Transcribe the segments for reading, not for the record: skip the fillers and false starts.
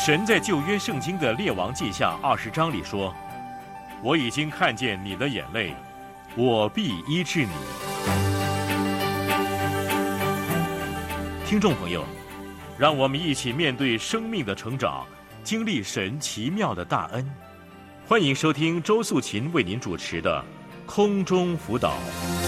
神在旧约圣经的列王记下20章里说，我已经看见你的眼泪，我必医治你。听众朋友，让我们一起面对生命的成长，经历神奇妙的大恩。欢迎收听周素琴为您主持的空中辅导。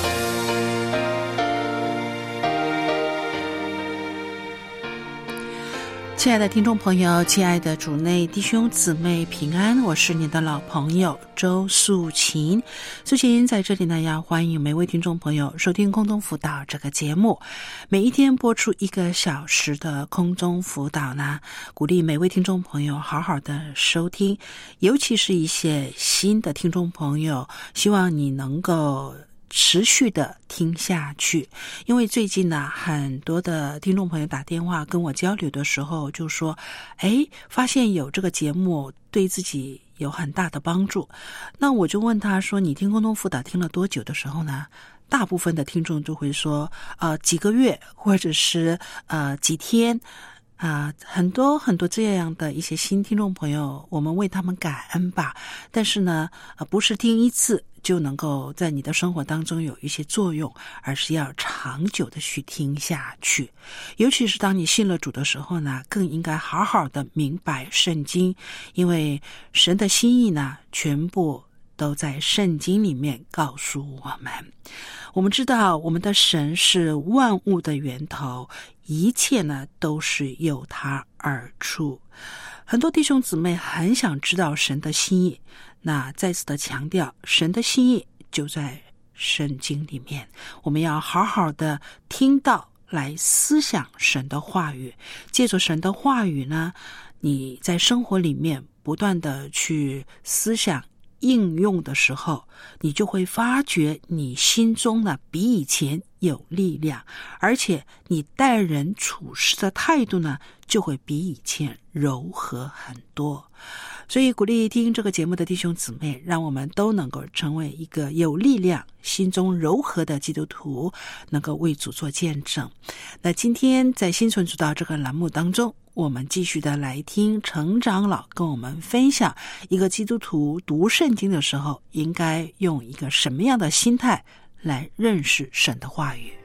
亲爱的听众朋友，亲爱的主内弟兄姊妹平安，我是你的老朋友周素琴。素琴在这里呢，要欢迎每位听众朋友收听空中辅导这个节目。每一天播出1个小时的空中辅导呢，鼓励每位听众朋友好好的收听，尤其是一些新的听众朋友，希望你能够持续的听下去。因为最近呢，很多的听众朋友打电话跟我交流的时候就说，发现有这个节目对自己有很大的帮助。那我就问他说，你听空中辅导听了多久的时候呢？大部分的听众就会说几个月或者是几天。很多这样的一些新听众朋友，我们为他们感恩吧。但是呢，不是听一次就能够在你的生活当中有一些作用，而是要长久的去听下去。尤其是当你信了主的时候呢，更应该好好的明白圣经，因为神的心意呢，全部都在圣经里面告诉我们。我们知道我们的神是万物的源头，一切呢都是由他而出。很多弟兄姊妹很想知道神的心意，那再次的强调，神的心意就在圣经里面。我们要好好的听到来思想神的话语，借着神的话语呢，你在生活里面不断的去思想应用的时候，你就会发觉你心中呢比以前有力量，而且你待人处事的态度呢就会比以前柔和很多。所以鼓励听这个节目的弟兄姊妹，让我们都能够成为一个有力量、心中柔和的基督徒，能够为主做见证。那今天在心存主导这个栏目当中，我们继续的来听陈长老跟我们分享一个基督徒读圣经的时候应该用一个什么样的心态来认识神的话语。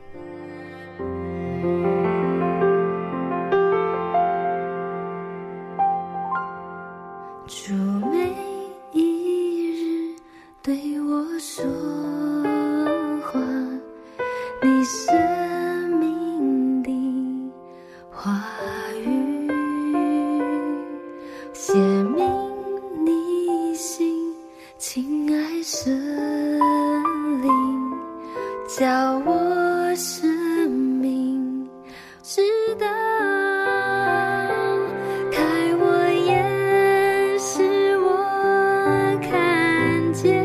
主每一日对我说话，你生命的话语写明你心，亲爱神灵，叫我生命知道，开我眼使我看见，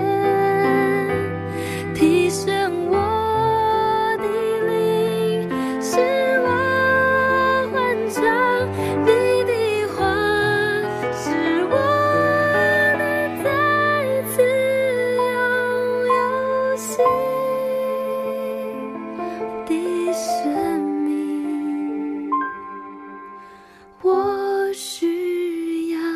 提升我的灵，使我欢唱你的话，使我能再次拥有新的生命。我需要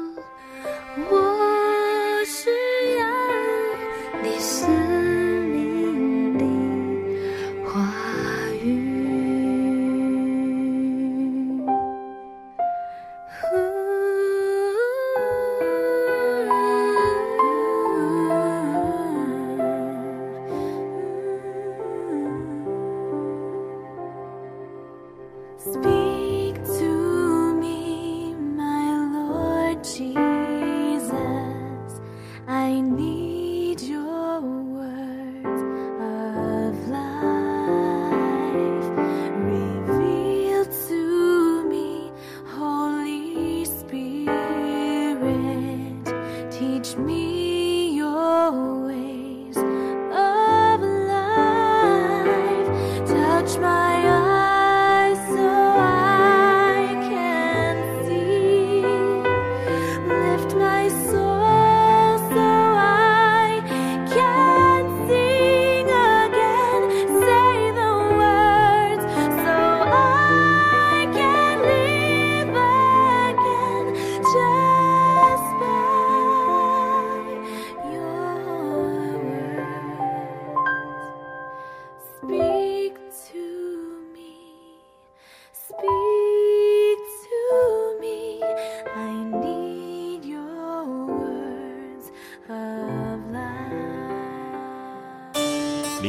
你生命的话语。Speak to me, my Lord Jesus. I need your words of life. Reveal to me, Holy Spirit. Teach me your ways of life. Touch my eyes so I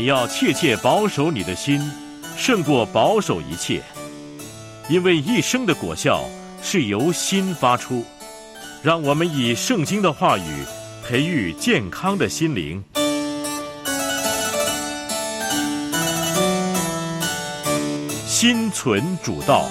你要切切保守你的心，胜过保守一切，因为一生的果效是由心发出。让我们以圣经的话语培育健康的心灵。心存主道。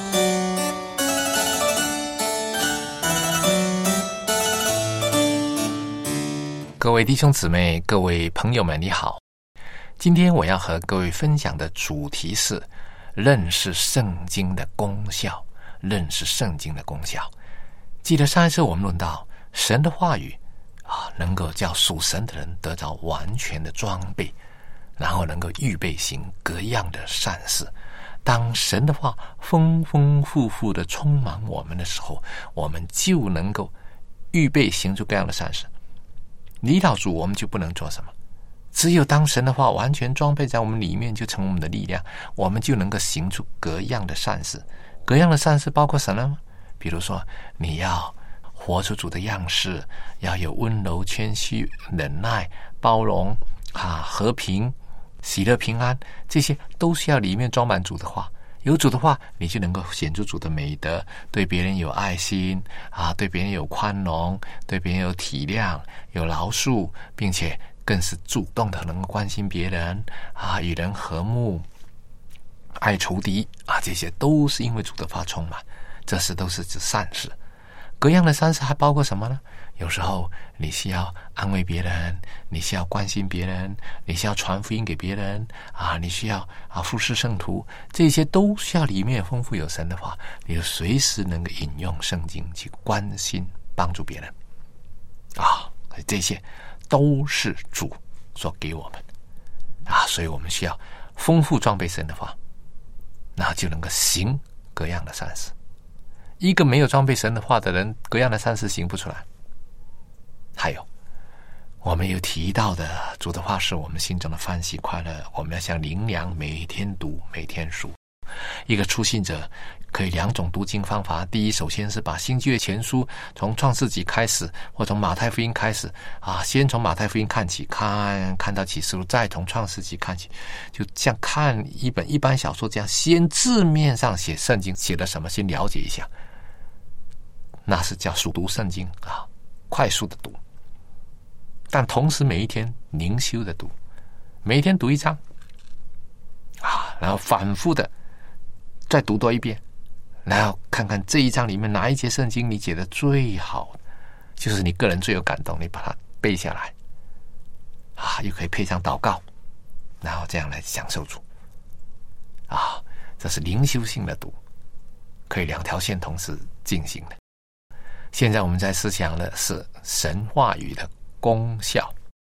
各位弟兄姊妹，各位朋友们，你好。今天我要和各位分享的主题是认识圣经的功效。认识圣经的功效。记得上一次我们论到神的话语能够叫属神的人得到完全的装备，然后能够预备行各样的善事。当神的话丰丰富富的充满我们的时候，我们就能够预备行出各样的善事。离了主我们就不能做什么，只有当神的话完全装备在我们里面，就成为我们的力量，我们就能够行出各样的善事。各样的善事包括什么呢？比如说你要活出主的样式，要有温柔谦虚忍耐包容和平喜乐平安，这些都是要里面装满主的话。有主的话，你就能够显出主的美德，对别人有爱心对别人有宽容，对别人有体谅有饶恕，并且更是主动的能够关心别人与人和睦爱仇敌这些都是因为主的话充满，这些都是指善事。各样的善事还包括什么呢？有时候你需要安慰别人，你需要关心别人，你需要传福音给别人你需要服侍圣徒，这些都需要里面丰富有神的话，你就随时能够引用圣经去关心帮助别人这些都是主所给我们所以我们需要丰富装备神的话，那就能够行各样的善事。一个没有装备神的话的人，各样的善事行不出来。还有我们有提到的主的话是我们心中的欢喜快乐，我们要像灵粮每天读每天数。一个初信者可以两种读经方法，第一，首先是把新约前书从创世纪开始，或从马太福音开始先从马太福音看起，看到启示录，再从创世纪看起，就像看一本一般小说这样，先字面上写圣经写了什么先了解一下，那是叫速读圣经快速的读。但同时每一天灵修的读，每一天读一章然后反复的再读多一遍，然后看看这一章里面哪一节圣经你解得最好，就是你个人最有感动，你把它背下来又可以配上祷告，然后这样来享受主这是灵修性的读，可以两条线同时进行的。现在我们在思想的是神话语的功效。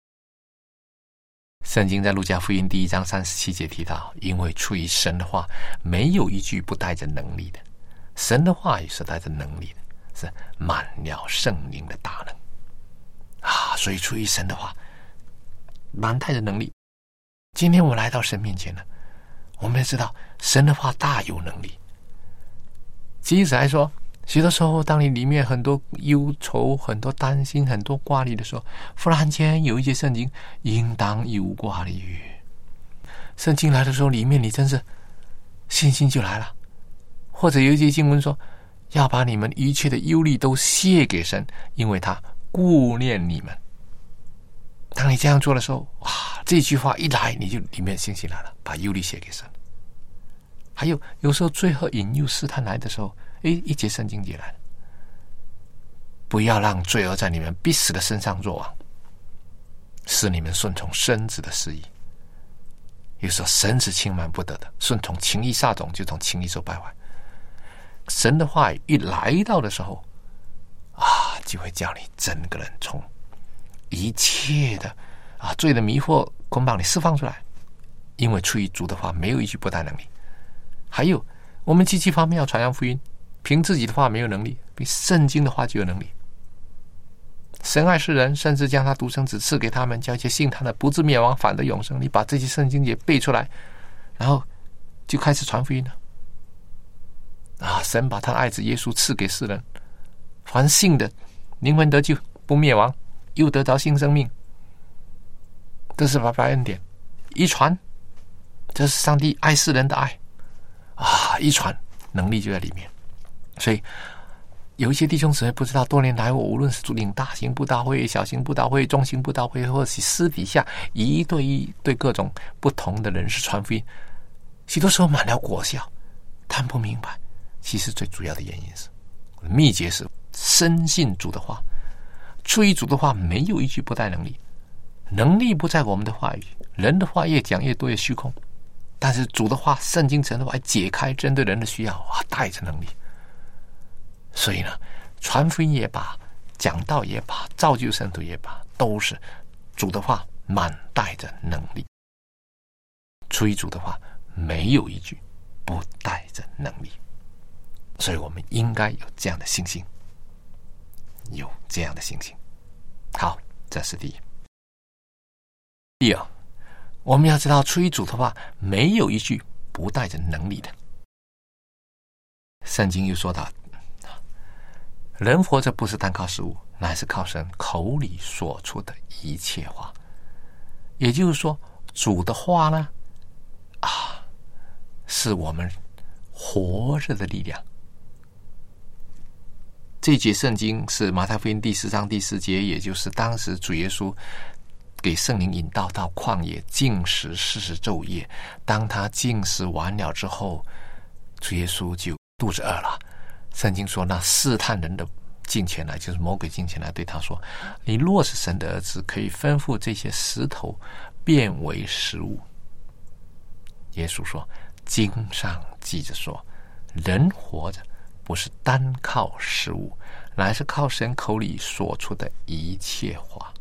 圣经在路加福音第1章37节提到，因为出于神的话没有一句不带着能力的，神的话语是带着能力的，是满了圣灵的大能所以出于神的话满带着能力。今天我们来到神面前了，我们也知道神的话大有能力。其实来说，许多时候当你里面很多忧愁很多担心很多挂虑的时候，忽然间有一节圣经应当有挂虑，圣经来的时候里面你真是信心就来了。或者有一节经文说，要把你们一切的忧虑都卸给神，因为他顾念你们。当你这样做的时候这句话一来，你就里面信心来了，把忧虑卸给神。还有时候最后引诱试探来的时候，一节圣经节来了，不要让罪恶在你们必死的身上作王，使你们顺从身子的私意。有时候身子轻慢不得的，顺从情意撒种，就从情意受败坏。神的话语一来到的时候就会叫你整个人从一切的罪的迷惑捆绑你释放出来，因为出于主的话没有一句不带能力。还有我们积极方面要传扬福音，凭自己的话没有能力，比圣经的话就有能力。神爱世人，甚至将他独生子赐给他们，叫一切信他的不至灭亡，反得永生。你把这些圣经也背出来，然后就开始传福音了神把他的爱子耶稣赐给世人，凡信的灵魂得救，不灭亡，又得着新生命。这是白恩典，一传这是上帝爱世人的爱啊！一传能力就在里面。所以有一些弟兄姊妹不知道，多年来我无论是主领大型布道会、小型布道会、中型布道会，或者是私底下一对一对各种不同的人士传福音，许多时候满了果效，他们不明白，其实最主要的原因是秘诀是深信主的话，出于主的话，没有一句不带能力。能力不在我们的话语，人的话越讲越多越虚空，但是主的话，圣经神的话解开针对人的需要啊，带着能力。所以呢，传福音也罢，讲道也罢，造就圣徒也罢，都是主的话满带着能力。出于主的话，没有一句不带着能力。所以我们应该有这样的信心，有这样的信心。好，这是第一。第二，我们要知道，出于主的话，没有一句不带着能力的。圣经又说到，人活着不是单靠食物，乃是靠神口里说出的一切话。也就是说，主的话呢，是我们活着的力量。这节圣经是马太福音第4章第4节，也就是当时主耶稣给圣灵引导到旷野禁食40昼夜。当他禁食完了之后，主耶稣就肚子饿了。圣经说，那试探人的进前来，就是魔鬼进前来对他说，你若是神的儿子，可以吩咐这些石头变为食物。耶稣说，经上记着说，人活着不是单靠食物，乃是靠神口里说出的一切话。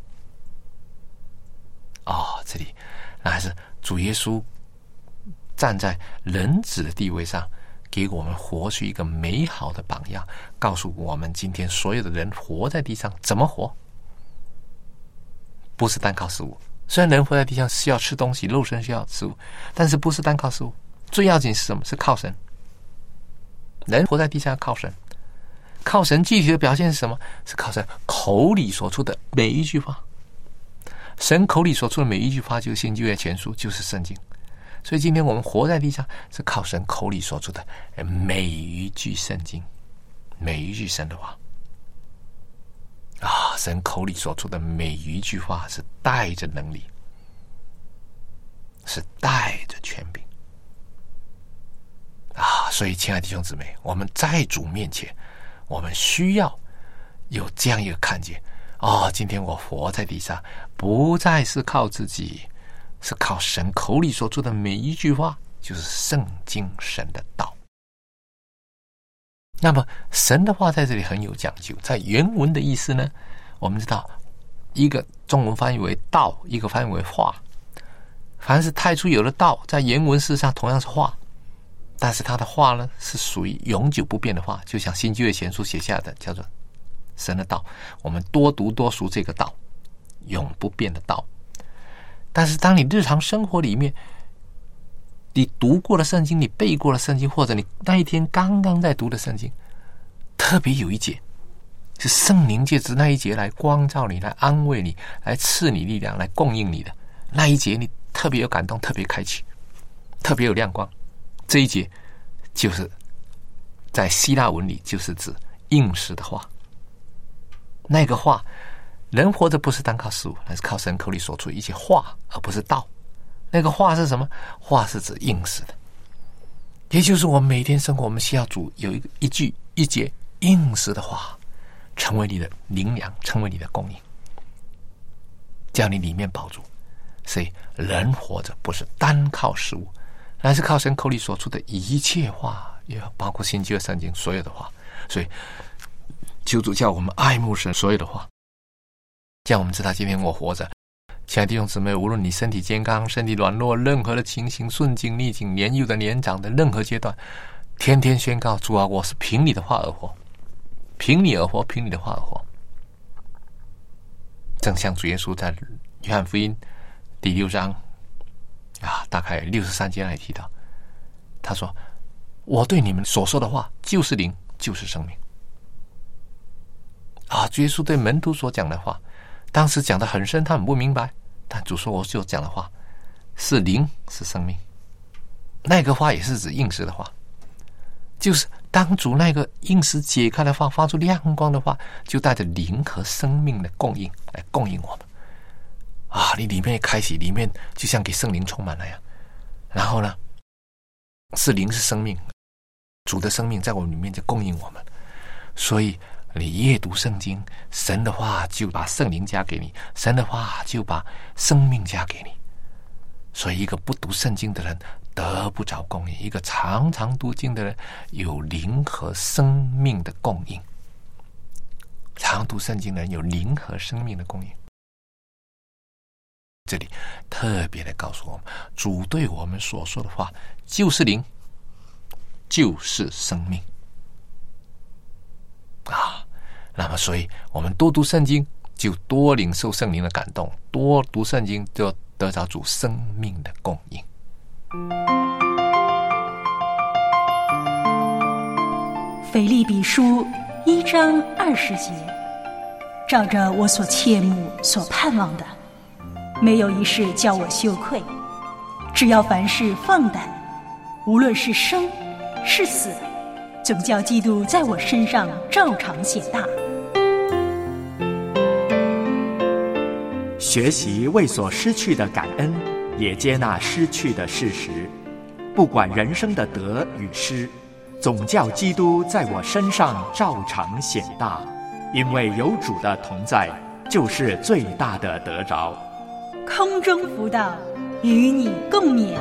这里乃是主耶稣站在人子的地位上，给我们活出一个美好的榜样，告诉我们今天所有的人活在地上怎么活，不是单靠食物。虽然人活在地上需要吃东西，肉身需要食物，但是不是单靠食物。最要紧是什么？是靠神。人活在地上靠神，靠神具体的表现是什么？是靠神口里说出的每一句话。神口里说出的每一句话就是新旧约全书，就是圣经。所以今天我们活在地上是靠神口里说出的每一句圣经，每一句神的话神口里说出的每一句话是带着能力，是带着权柄所以亲爱的弟兄姊妹，我们在主面前，我们需要有这样一个看见今天我活在地上不再是靠自己，是靠神口里说出的每一句话，就是圣经神的道。那么神的话在这里很有讲究，在原文的意思呢，我们知道一个中文翻译为道，一个翻译为话。凡是太初有了道，在原文事实上同样是话，但是他的话呢是属于永久不变的话，就像新旧约前书写下的叫做神的道，我们多读多熟这个道，永不变的道。但是当你日常生活里面你读过了圣经，你背过了圣经，或者你那一天刚刚在读的圣经，特别有一节是圣灵借着那一节来光照你，来安慰你，来赐你力量，来供应你的那一节，你特别有感动，特别开启，特别有亮光。这一节就是在希腊文里就是指应时的话。那个话，人活着不是单靠食物，而是靠神口里说出一些话，而不是道。那个话是什么？话是指应时的，也就是我们每天生活，我们需要主有一句一节应时的话，成为你的灵粮，成为你的供应，叫你里面饱足。所以人活着不是单靠食物，乃是靠神口里说出的一切话，也包括新旧约圣经所有的话。所以求主叫我们爱慕神所有的话，叫我们知道今天我活着。亲爱的弟兄姊妹，无论你身体健康，身体软弱，任何的情形，顺境逆境，年幼的年长的任何阶段，天天宣告主啊，我是凭你的话而活，凭你而活，凭你的话而活。正像主耶稣在约翰福音第6章大概63节那里提到，他说我对你们所说的话就是灵，就是生命。主耶稣对门徒所讲的话，当时讲得很深，他们不明白，但主说我所讲的话是灵，是生命。 那个话也是指应时的话，就是当主那个应时解开的话发出亮光的话，就带着灵和生命的供应来供应我们啊！你里面开启，里面就像给圣灵充满了呀。然后呢，是灵是生命，主的生命在我们里面就供应我们。所以你阅读圣经，神的话就把圣灵加给你，神的话就把生命加给你。所以一个不读圣经的人得不着供应，一个常常读经的人有灵和生命的供应。常读圣经的人有灵和生命的供应。这里特别的告诉我们，主对我们所说的话就是灵，就是生命啊。那么所以我们多读圣经就多领受圣灵的感动，多读圣经就得着主生命的供应。 腓立比书1章20节，照着我所切慕所盼望的，没有一事叫我羞愧，只要凡事放胆，无论是生是死，总叫基督在我身上照常显大。 学习为所失去的感恩，也接纳失去的事实，不管人生的得与失，总叫基督在我身上照常显大，因为有主的同在，就是最大的得着。 空中辅导，与你共勉。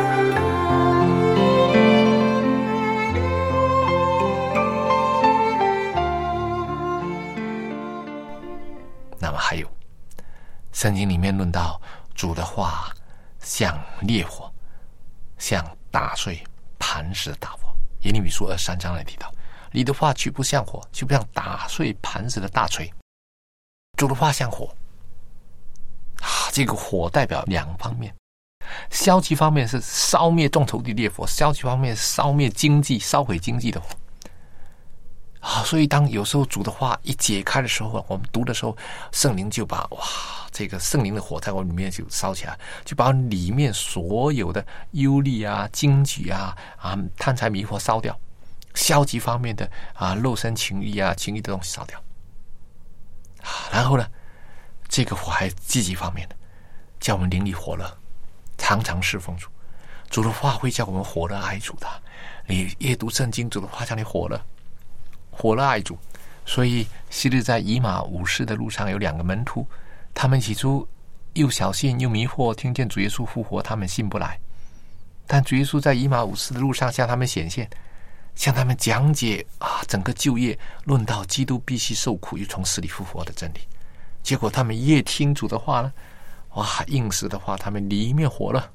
那么还有圣经里面论到主的话像烈火，像打碎磐石的大火。耶利米书23章来提到，你的话岂不像火，岂不像打碎磐石的大锤。主的话像火啊，这个火代表两方面，消极方面是烧灭众仇敌烈火，消极方面是烧灭经济、烧毁经济的火啊。所以当有时候主的话一解开的时候，我们读的时候，圣灵就把这个圣灵的火在我里面就烧起来，就把里面所有的忧虑啊、惊惧啊、贪财迷惑烧掉，消极方面的肉身情欲啊、情欲的东西烧掉然后呢，这个火还积极方面的，叫我们灵里火热，常常侍奉主。主的话会叫我们火热爱主的。你阅读圣经，主的话叫你火热，火热爱主。所以昔日在以马忤斯的路上有两个门徒，他们起初又小信又迷惑，听见主耶稣复活，他们信不来。但主耶稣在以马忤斯的路上向他们显现，向他们讲解整个旧约，论到基督必须受苦又从死里复活的真理。结果他们越听主的话呢，应时的话，他们里面火了，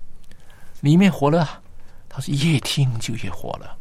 他说越听就越火了。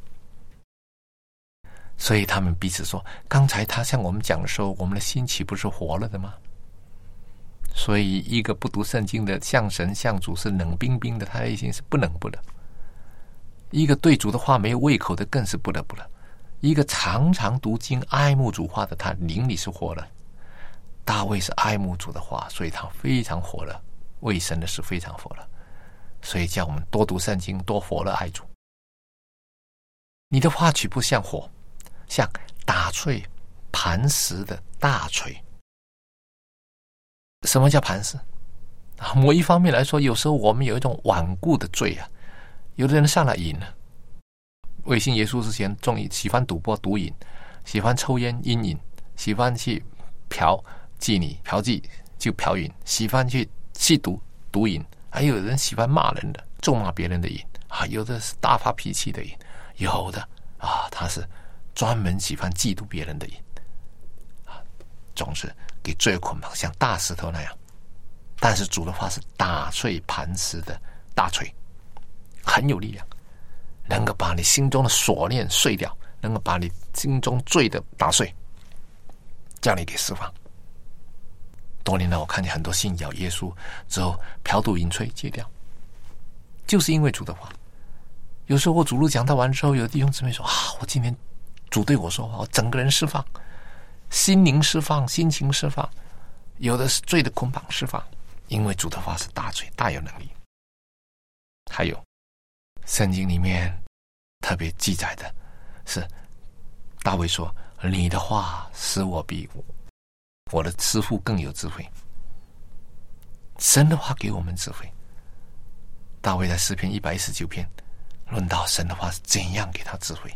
所以他们彼此说，刚才他向我们讲的时候，我们的心岂不是活了的吗？所以一个不读圣经的向神向主是冷冰冰的，他的内心是不冷不热。一个对主的话没有胃口的更是不得不了。一个常常读经爱慕主话的，他灵里是火了。大卫是爱慕主的话，所以他非常火热，为神的事非常火热。所以叫我们多读圣经，多火热爱主。你的话岂不像火，像打碎磐石的大锤。什么叫磐石某一方面来说，有时候我们有一种顽固的罪有的人上了瘾了，未信耶稣之前喜欢赌博毒瘾，喜欢抽烟烟瘾，喜欢去嫖妓就嫖瘾，喜欢去吸毒毒瘾，还有人喜欢骂人的，咒骂别人的瘾有的是大发脾气的瘾，有的他是专门喜欢嫉妒别人的瘾总是给罪捆绑，像大石头那样。但是主的话是打碎磐石的大锤，很有力量，能够把你心中的锁链碎掉，能够把你心中罪的打碎，叫你给释放。多年来我看见很多信仰耶稣之后嫖赌淫吹戒掉，就是因为主的话。有时候我主路讲道完之后，有的弟兄姊妹说我今天主对我说话，我整个人释放，心灵释放，心情释放，有的是罪的捆绑释放，因为主的话是大罪，大有能力。还有圣经里面特别记载的是，大卫说：“你的话使我比我的师父更有智慧。”神的话给我们智慧。大卫在诗篇119篇论到神的话是怎样给他智慧，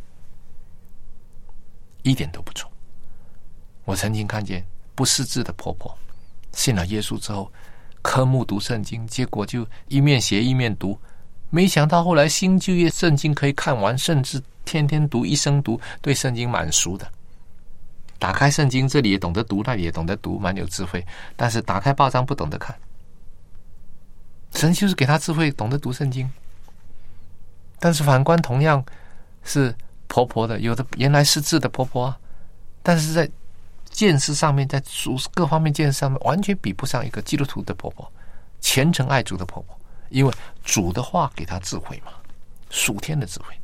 一点都不错。我曾经看见不识字的婆婆信了耶稣之后，科目读圣经，结果就一面写一面读，没想到后来新旧约圣经可以看完，甚至天天读，一生读，对圣经蛮熟的。打开圣经，这里也懂得读，那里也懂得读，蛮有智慧。但是打开报章不懂得看，神就是给他智慧，懂得读圣经。但是反观同样是婆婆的，有的原来识字的婆婆啊，但是在见识上面，在各方面见识上面，完全比不上一个基督徒的婆婆，虔诚爱主的婆婆。因为主的话给她智慧嘛，属天的智慧。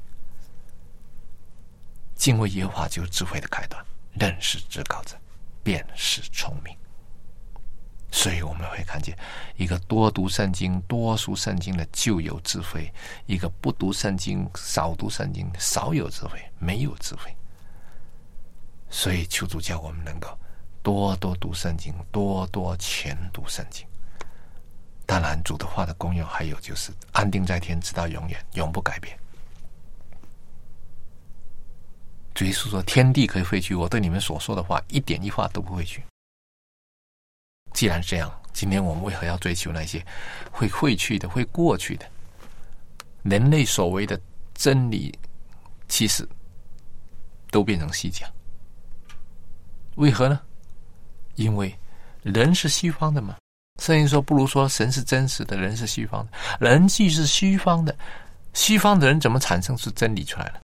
敬畏耶和华就是智慧的开端，认识至高者，便是聪明。所以我们会看见，一个多读圣经、多读圣经的就有智慧；一个不读圣经、少读圣经，少有智慧，没有智慧。所以求主叫我们能够多多读圣经，多多全读圣经。当然主的话的功用还有就是安定在天，直到永远，永不改变。主耶稣说：“天地可以废去，我对你们所说的话，一点一画都不会去。”既然这样，今天我们为何要追求那些会废去的、会过去的？人类所谓的真理，其实都变成虚假。为何呢？因为人是虚方的嘛。圣经说，不如说神是真实的，人是虚方的。人既是虚方的，虚方的人怎么产生出真理出来了？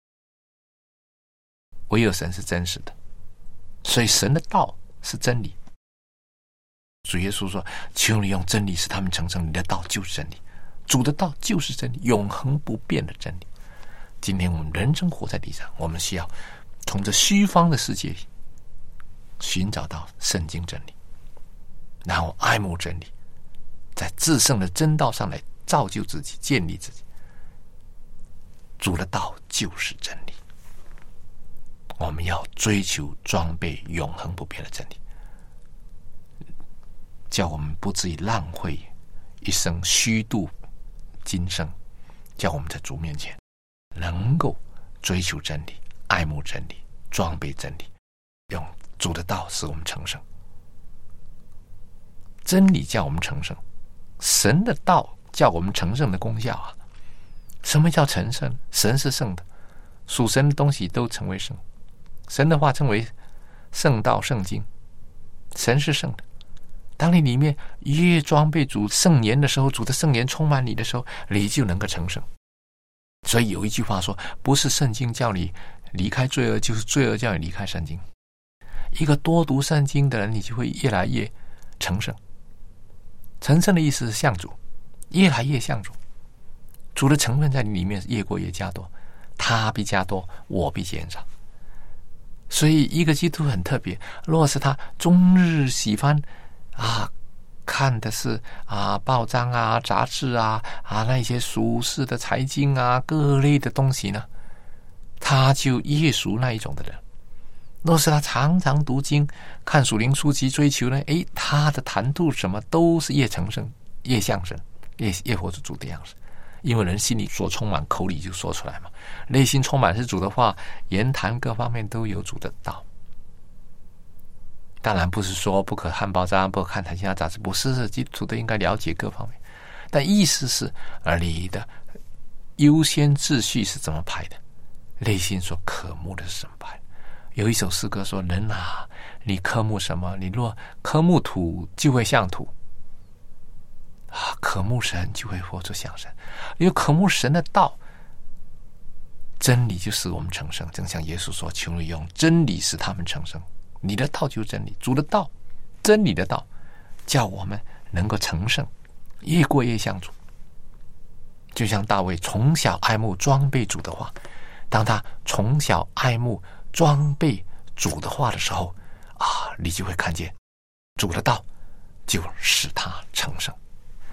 唯有神是真实的，所以神的道是真理。主耶稣说：“求你用真理使他们成圣，你的道就是真理。”主的道就是真理，永恒不变的真理。今天我们人生活在地上，我们需要从这虚方的世界里寻找到圣经真理，然后爱慕真理，在至圣的真道上来造就自己，建立自己。主的道就是真理，我们要追求装备永恒不变的真理，叫我们不至于浪费一生虚度今生，叫我们在主面前能够追求真理，爱慕真理，装备真理，用主的道使我们成圣。真理叫我们成圣，神的道叫我们成圣的功效啊。什么叫成圣？神是圣的，属神的东西都成为圣。神的话称为圣道圣经，神是圣的。当你里面越装备主圣言的时候，主的圣言充满你的时候，你就能够成圣。所以有一句话说，不是圣经叫你离开罪恶，就是罪恶叫你离开圣经。一个多读圣经的人，你就会越来越成圣。成圣的意思是像主，越来越像主。主的成分在你里面越过越加多，他必加多，我必减少。所以一个基督徒很特别，若是他终日喜欢看的是报章啊、杂志啊那些俗世的财经啊各类的东西呢，他就越属那一种的人。若是他常常读经、看属灵书籍，追求呢，他的谈吐什么都是越成圣、越像神、越活出主的样式。因为人心里所充满，口里就说出来嘛。内心充满是主的话，言谈各方面都有主的道。当然不是说不可看报章，不可看其他杂志，不是，基督徒都应该了解各方面。但意思是，你的优先秩序是怎么排的？内心所渴慕的是怎么排的？有一首诗歌说：“人啊，你渴慕什么？你若渴慕土，就会像土。渴慕神，就会活出像神。因为渴慕神的道，真理就使我们成圣。正像耶稣说：‘求你用真理使他们成圣。’你的道就是真理，主的道，真理的道，叫我们能够成圣，越过越像主。就像大卫从小爱慕装备主的话，当他从小爱慕装备主的话的时候你就会看见主的道就使他成圣。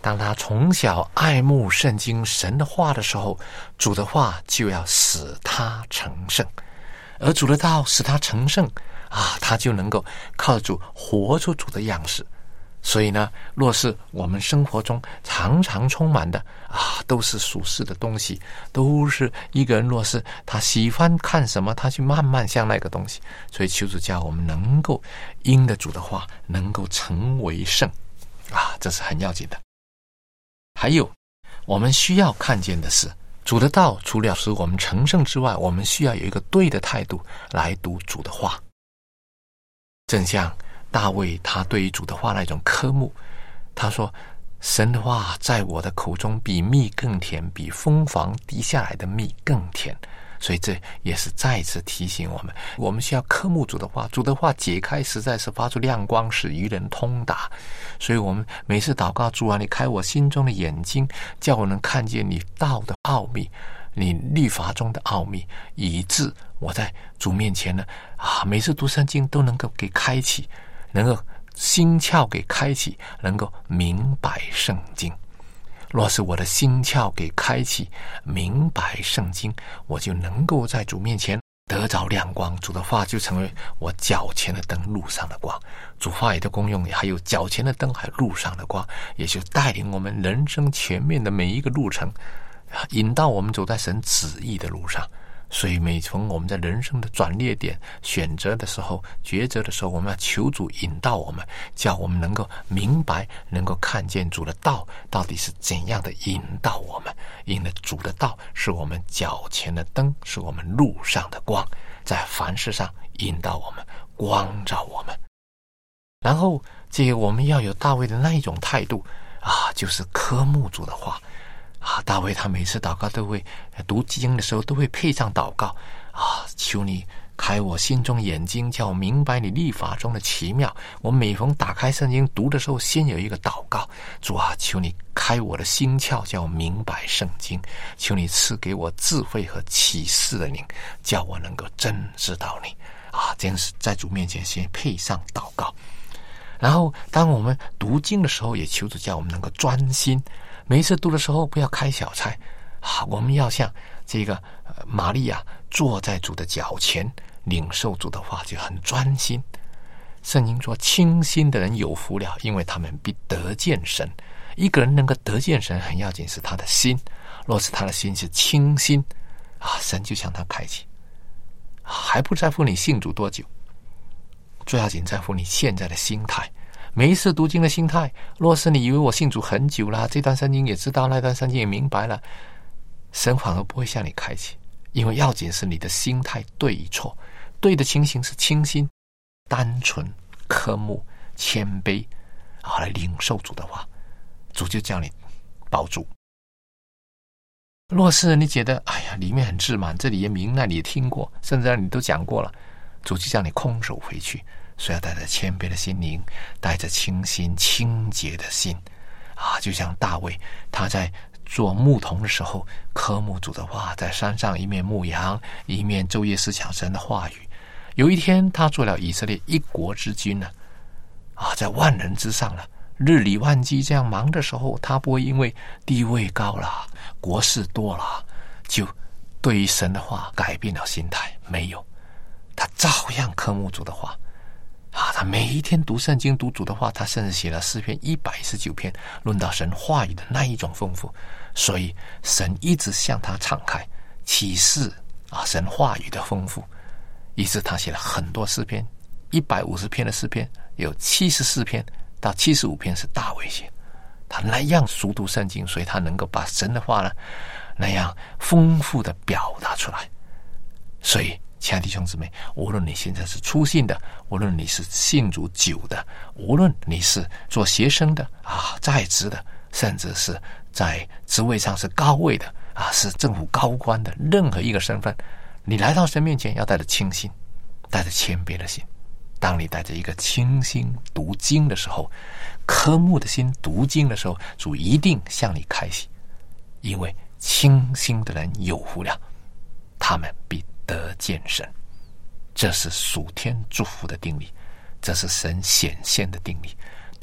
当他从小爱慕圣经神的话的时候，主的话就要使他成圣，而主的道使他成圣他就能够靠主活出主的样式。所以呢，若是我们生活中常常充满的都是属世的东西，都是一个人若是他喜欢看什么，他去慢慢像那个东西。所以求主教我们能够因着主的话能够成为圣这是很要紧的。还有我们需要看见的是，主的道除了使我们成圣之外，我们需要有一个对的态度来读主的话。正像大卫他对于主的话那种科目，他说神的话在我的口中比蜜更甜，比蜂房滴下来的蜜更甜。所以这也是再次提醒我们需要科目主的话。主的话解开实在是发出亮光，使愚人通达。所以我们每次祷告，主啊，你开我心中的眼睛，叫我能看见你道的奥秘，你律法中的奥秘，以致我在主面前呢每次读圣经都能够给开启，能够心窍给开启，能够明白圣经。若是我的心窍给开启，明白圣经，我就能够在主面前得着亮光。主的话就成为我脚前的灯，路上的光。主话语的功用还有脚前的灯，还有路上的光，也就带领我们人生全面的每一个路程，引导我们走在神旨意的路上。所以每逢我们在人生的转捩点选择的时候，抉择的时候，我们要求主引导我们，叫我们能够明白，能够看见主的道到底是怎样的引导我们。因为主的道是我们脚前的灯，是我们路上的光，在凡事上引导我们，光照我们。然后这个我们要有大卫的那一种态度就是科目主的话大卫他每次祷告都会读经的时候都会配上祷告求你开我心中眼睛，叫我明白你律法中的奇妙。我每逢打开圣经读的时候，先有一个祷告，主啊，求你开我的心窍，叫我明白圣经。求你赐给我智慧和启示的灵，叫我能够真知道你这样是在主面前先配上祷告。然后当我们读经的时候，也求主叫我们能够专心。每一次读的时候不要开小差我们要像这个玛利亚坐在主的脚前，领受主的话，就很专心。圣经说清心的人有福了，因为他们必得见神。一个人能够得见神，很要紧是他的心。若是他的心是清心神就向他开启还不在乎你信主多久，最要紧在乎你现在的心态。每一次读经的心态，若是你以为我信主很久了，这段圣经也知道，那段圣经也明白了，神反而不会向你开启。因为要紧是你的心态对与错。对的情形是清心、单纯、科目、谦卑来领受主的话，主就叫你保住。若是你觉得里面很自满，这里也明，那里也听过，甚至你都讲过了，主就叫你空手回去。所以要带着谦卑的心灵，带着清心清洁的心就像大卫他在做牧童的时候，科目主的话，在山上一面牧羊，一面昼夜思想神的话语。有一天他做了以色列一国之君呢在万人之上了，日理万机这样忙的时候，他不会因为地位高了，国事多了，就对于神的话改变了心态。没有，他照样科目主的话他每一天读圣经读主的话，他甚至写了诗篇119篇，论到神话语的那一种丰富。所以神一直向他敞开启示神话语的丰富，以致他写了很多诗篇，150篇的诗篇，有74篇到75篇是大卫写。他那样熟读圣经，所以他能够把神的话呢那样丰富的表达出来。所以亲爱的弟兄姊妹，无论你现在是初信的，无论你是信主久的，无论你是做学生的在职的，甚至是在职位上是高位的是政府高官的，任何一个身份，你来到神面前要带着清心，带着谦卑的心。当你带着一个清心读经的时候，科目的心读经的时候，主一定向你开启。因为清心的人有福了，他们必得见神。这是属天祝福的定理，这是神显现的定理。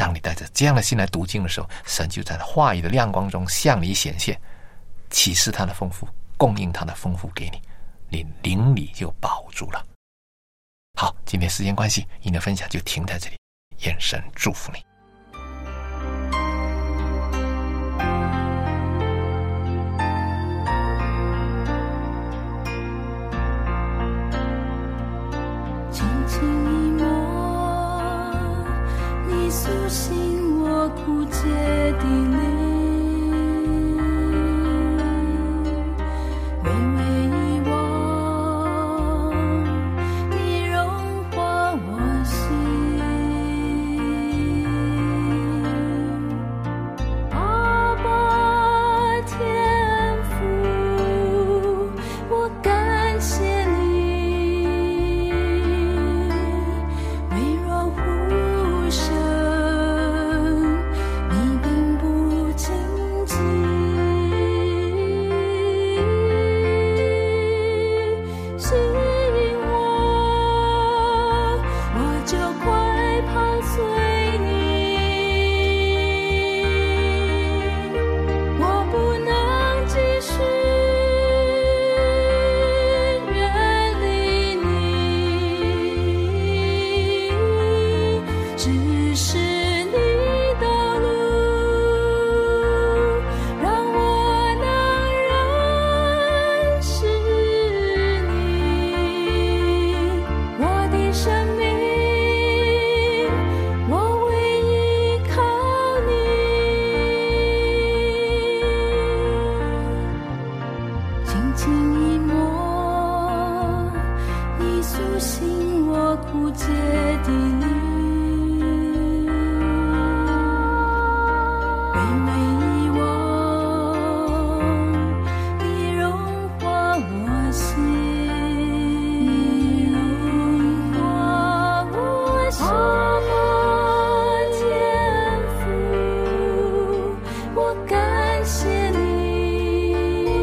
当你带着这样的心来读经的时候，神就在话语的亮光中向你显现，启示他的丰富，供应他的丰富给你，你灵里就饱足了。好，今天时间关系，你的分享就停在这里，愿神祝福你。 轻轻一摸，你苏醒我枯竭的灵，微微一望，你融化我心。阿爸天父，我感谢你，微弱呼声，你并不惊奇，吸引我就快跑随你，我不能继续远离你，只是你的路，让我能认识你，我的生命，我唯依靠你，轻轻一摸，你苏醒我枯竭的灵，微微一望，你融化我心，你融化我心。阿爸天父，我感谢你，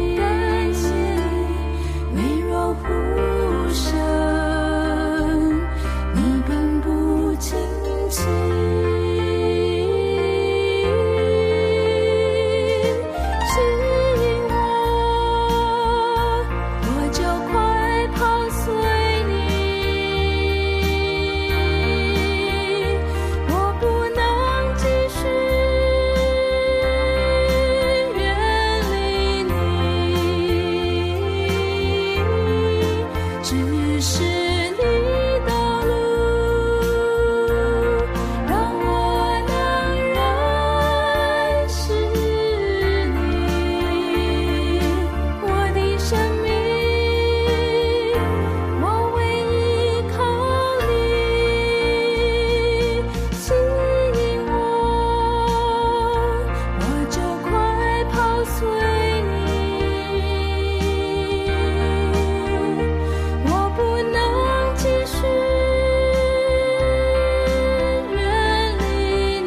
微弱呼声，你并不惊奇，吸引我就快跑随你，我不能继续远离你，只是你的路，让我能认识你，我的生命，我唯依靠你，吸引我就快跑随你，我不能继续远离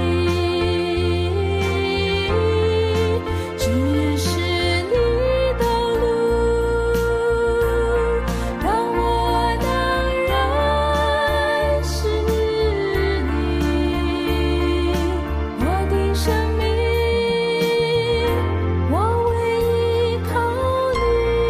你，只是你的路，让我能认识你，我的生命，我唯依靠你。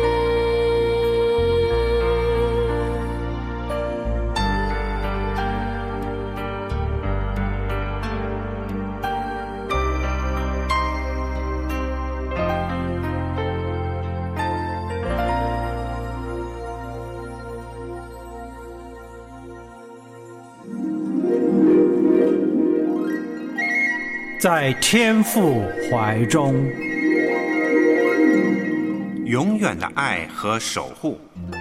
在天父怀中， 永远的爱和守护。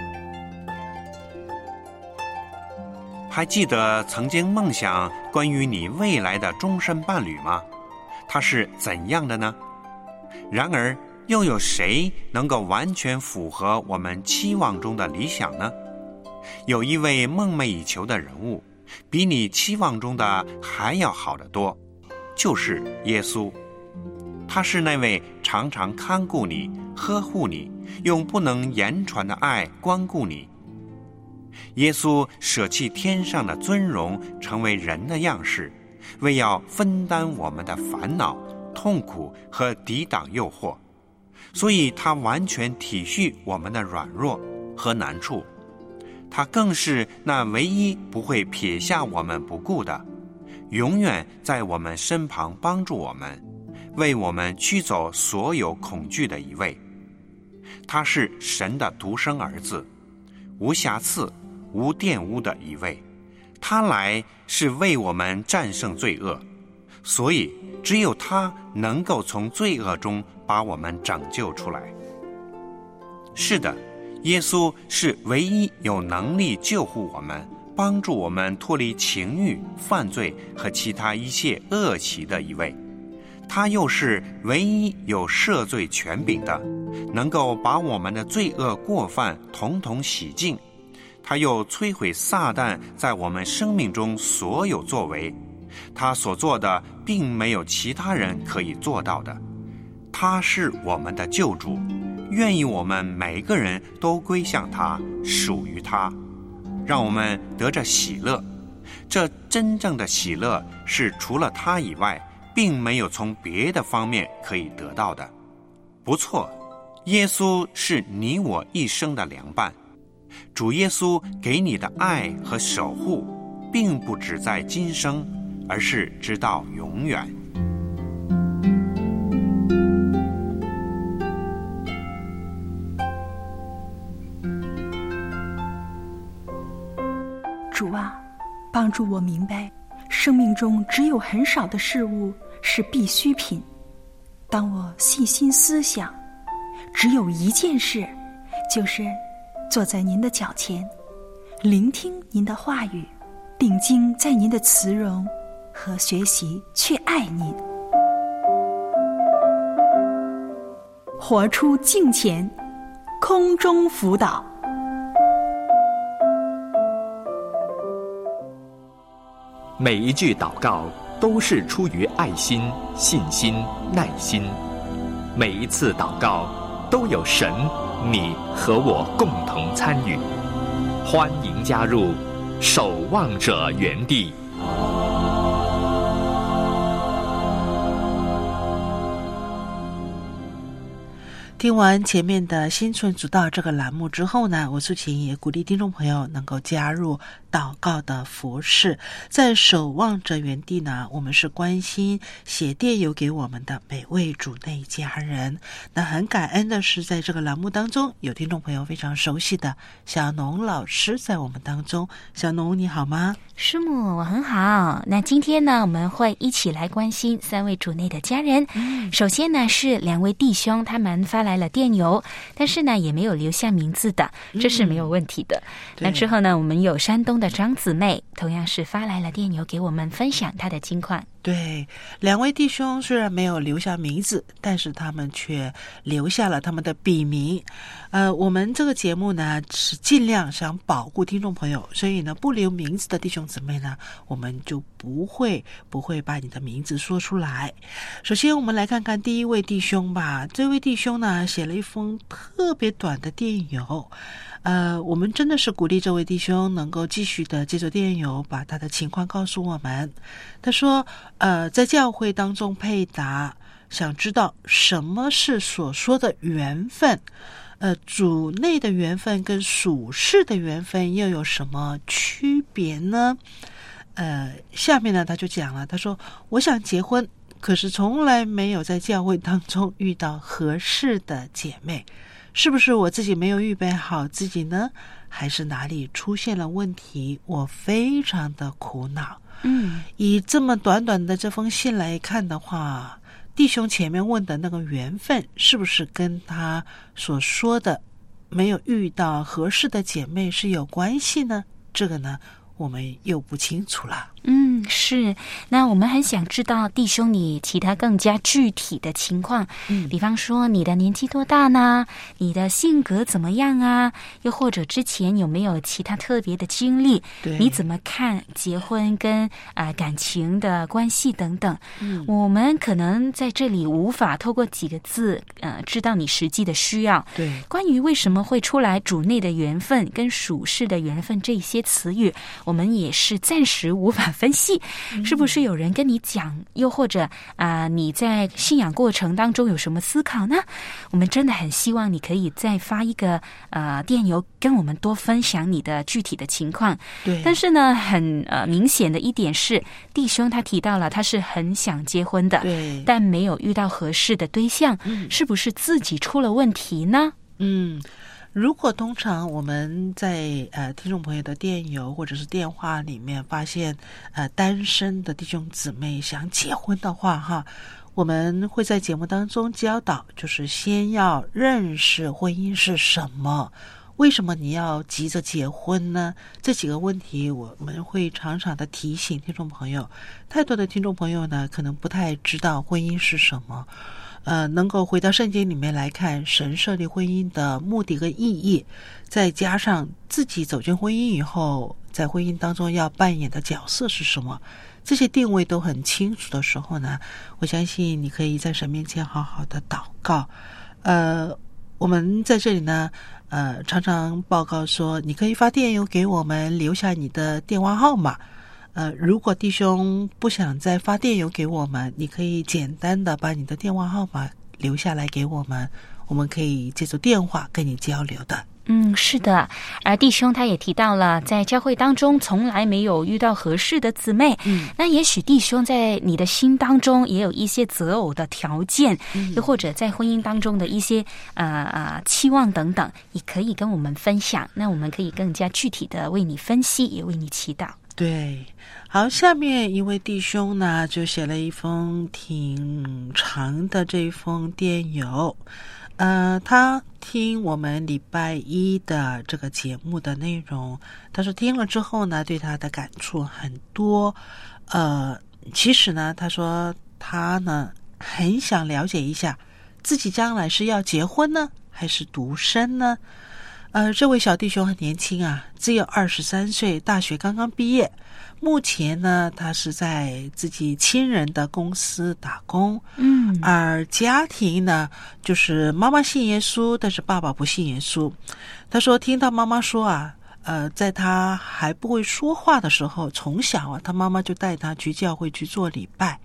还记得曾经梦想关于你未来的终身伴侣吗？他是怎样的呢？然而，又有谁能够完全符合我们期望中的理想呢？有一位梦寐以求的人物，比你期望中的还要好得多，就是耶稣。他是那位常常看顾你、呵护你，用不能言传的爱关顾你。耶稣舍弃天上的尊荣，成为人的样式， 为要分担我们的烦恼、痛苦和抵挡诱惑，所以他完全体恤我们的软弱和难处。他更是那唯一不会撇下我们不顾的，永远在我们身旁帮助我们，为我们驱走所有恐惧的一位。他是神的独生儿子，无瑕疵、无玷污的一位。他来是为我们战胜罪恶，所以只有他能够从罪恶中把我们拯救出来。是的，耶稣是唯一有能力救护我们、帮助我们脱离情欲、犯罪和其他一切恶习的一位。他又是唯一有赦罪权柄的，能够把我们的罪恶过犯统统洗净。他又摧毁撒旦在我们生命中所有作为，他所做的并没有其他人可以做到的。他是我们的救主，愿意我们每个人都归向他，属于他，让我们得着喜乐。这真正的喜乐是除了他以外，并没有从别的方面可以得到的。不错，耶稣是你我一生的良伴。主耶稣给你的爱和守护，并不只在今生，而是直到永远。 主啊，帮助我明白，生命中只有很少的事物是必需品。当我细心思想，只有一件事，就是坐在您的脚前，聆听您的话语，定睛在您的慈容和学习去爱您，活出敬虔，空中辅导。 每一句祷告都是出于爱心、信心、耐心。每一次祷告都有神、你和我共同参与。欢迎加入守望者园地。 听完前面的心存主道这个栏目之后呢，我素琴也鼓励听众朋友能够加入祷告的服事。在守望者园地呢，我们是关心写电邮给我们的每位主内家人。那很感恩的是，在这个栏目当中有听众朋友非常熟悉的小农老师在我们当中。小农你好吗？ 师母，我很好。那今天呢，我们会一起来关心3位主内的家人。首先呢，是2位弟兄，他们发来了电邮，但是呢也没有留下名字的，这是没有问题的。那之后呢，我们有山东的张姊妹，同样是发来了电邮给我们分享她的近况。 对，2位弟兄虽然没有留下名字，但是他们却留下了他们的笔名。我们这个节目呢是尽量想保护听众朋友，所以呢不留名字的弟兄姊妹呢，我们就不会把你的名字说出来。首先我们来看看第一位弟兄吧。这位弟兄呢写了一封特别短的电邮。我们真的是鼓励这位弟兄能够继续的接受电邮，把他的情况告诉我们。他说在教会当中配搭，想知道什么是所说的缘分，主内的缘分跟属世的缘分又有什么区别呢？下面呢他就讲了，他说我想结婚，可是从来没有在教会当中遇到合适的姐妹，是不是我自己没有预备好自己呢？还是哪里出现了问题？我非常的苦恼。以这么短短的这封信来看的话，弟兄前面问的那个缘分是不是跟他所说的没有遇到合适的姐妹是有关系呢？这个呢我们又不清楚了。 是。那我们很想知道弟兄你其他更加具体的情况，比方说你的年纪多大呢？你的性格怎么样啊？又或者之前有没有其他特别的经历？你怎么看结婚跟感情的关系等等？我们可能在这里无法透过几个字知道你实际的需要。 对， 关于为什么会出来主内的缘分跟属世的缘分这些词语，我们也是暂时无法分析。 系？是不是有人跟你讲？又或者你在信仰过程当中有什么思考呢？我们真的很希望你可以再发一个电邮跟我们多分享你的具体的情况。 对， 但是呢，很明显的一点是，弟兄他提到了他是很想结婚的， 对， 但没有遇到合适的对象，是不是自己出了问题呢？ 如果通常我们在听众朋友的电邮或者是电话里面发现单身的弟兄姊妹想结婚的话哈，我们会在节目当中教导，就是先要认识婚姻是什么，为什么你要急着结婚呢？这几个问题我们会常常的提醒听众朋友。太多的听众朋友呢，可能不太知道婚姻是什么。能够回到圣经里面来看神设立婚姻的目的跟意义，再加上自己走进婚姻以后，在婚姻当中要扮演的角色是什么，这些定位都很清楚的时候呢，我相信你可以在神面前好好的祷告。我们在这里呢常常报告说，你可以发电邮给我们，留下你的电话号码。如果弟兄不想再发电邮给我们，你可以简单的把你的电话号码留下来给我们，我们可以借助电话跟你交流的。 是的。而弟兄他也提到了，在教会当中从来没有遇到合适的姊妹。那也许弟兄在你的心当中也有一些择偶的条件，又或者在婚姻当中的一些期望等等，也可以跟我们分享。那我们可以更加具体的为你分析，也为你祈祷。 对，好，下面一位弟兄呢就写了一封挺长的这封电邮。他听我们礼拜一的这个节目的内容，他说听了之后呢，对他的感触很多。其实呢，他说他呢很想了解一下自己将来是要结婚呢，还是独身呢？这位小弟兄很年轻啊，只有23岁，大学刚刚毕业。目前呢，他是在自己亲人的公司打工。而家庭呢，就是妈妈信耶稣，但是爸爸不信耶稣。他说听到妈妈说啊，在他还不会说话的时候，从小啊，他妈妈就带他去教会去做礼拜。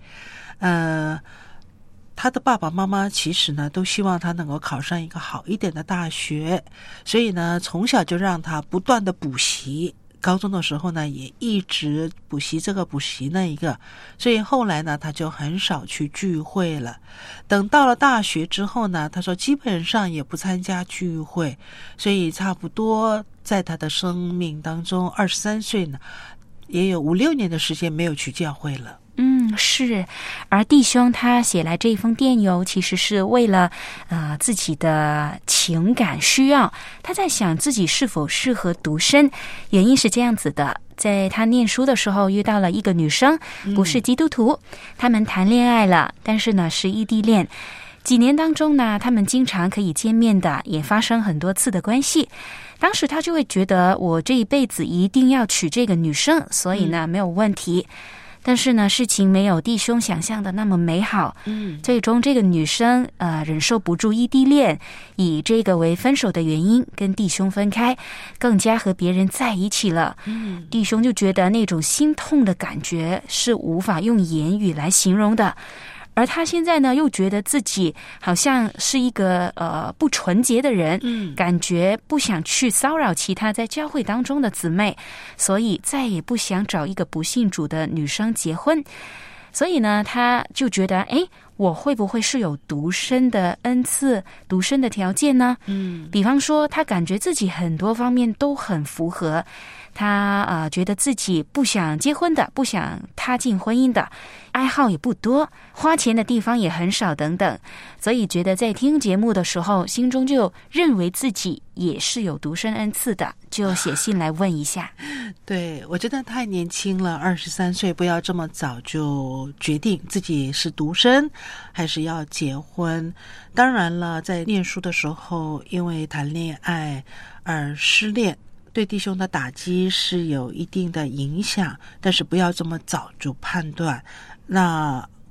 他的爸爸妈妈其实呢都希望他能够考上一个好一点的大学，所以呢从小就让他不断的补习，高中的时候呢也一直补习这个补习那一个，所以后来呢他就很少去聚会了。等到了大学之后呢，他说基本上也不参加聚会，所以差不多在他的生命当中23岁呢也有5-6年的时间没有去教会了。 是。而弟兄他写来这封电邮，其实是为了自己的情感需要，他在想自己是否适合独身。原因是这样子的，在他念书的时候遇到了一个女生，不是基督徒，他们谈恋爱了，但是呢是异地恋。几年当中呢，他们经常可以见面的，也发生很多次的关系。当时他就会觉得，我这一辈子一定要娶这个女生，所以呢没有问题。但是呢，事情没有弟兄想象的那么美好。最终这个女生忍受不住异地恋，以这个为分手的原因跟弟兄分开，更加和别人在一起了。弟兄就觉得那种心痛的感觉是无法用言语来形容的。而他现在呢，又觉得自己好像是一个不纯洁的人，感觉不想去骚扰其他在教会当中的姊妹，所以再也不想找一个不信主的女生结婚。所以呢，他就觉得，我会不会是有独身的恩赐、独身的条件呢？比方说，他感觉自己很多方面都很符合。他觉得自己不想结婚的，不想踏进婚姻的，爱好也不多，花钱的地方也很少等等，所以觉得在听节目的时候，心中就认为自己也是有独身恩赐的，就写信来问一下。 对，我觉得太年轻了，23岁，不要这么早就决定自己是独身还是要结婚。当然了，在念书的时候，因为谈恋爱而失恋，对弟兄的打击是有一定的影响，但是不要这么早就判断。那